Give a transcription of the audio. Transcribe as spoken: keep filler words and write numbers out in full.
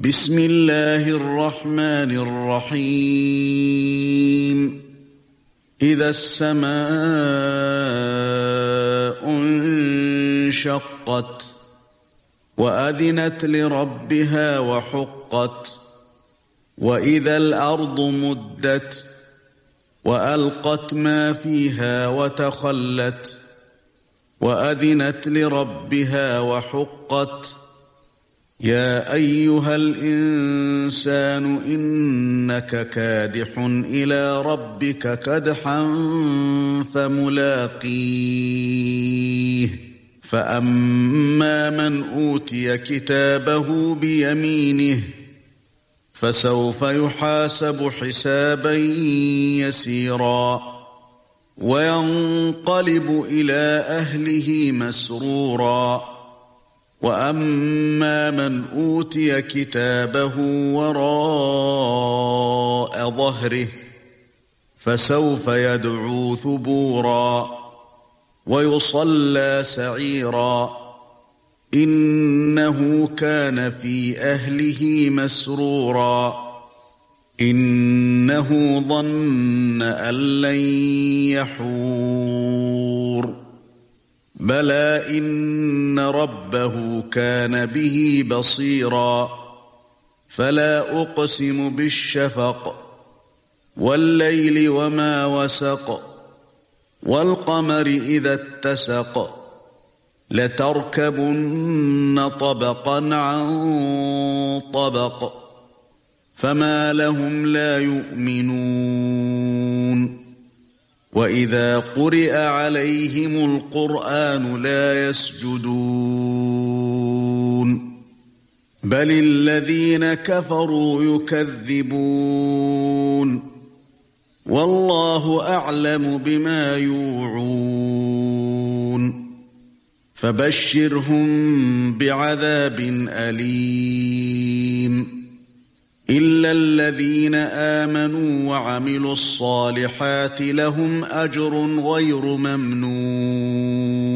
بسم الله الرحمن الرحيم إذا السماء انشقت وأذنت لربها وحقت وإذا الأرض مدت وألقت ما فيها وتخلت وأذنت لربها وحقت يا أيها الإنسان إنك كادح إلى ربك كدحا فملاقيه فأما من أوتي كتابه بيمينه فسوف يحاسب حسابا يسيرا وينقلب إلى أهله مسرورا وأما من أوتي كتابه وراء ظهره فسوف يدعو ثبورا ويصلى سعيرا إنه كان في أهله مسرورا إنه ظن أن لن يحور بلى إن ربه كان به بصيرا فلا أقسم بالشفق والليل وما وسق والقمر إذا اتسق لتركبن طبقا عن طبق فما لهم لا يؤمنون وإذا قرئ عليهم القرآن لا يسجدون بل الذين كفروا يكذبون والله أعلم بما يوعون فبشرهم بعذاب أليم إلا الذين آمنوا وعملوا الصالحات لهم أجر غير ممنون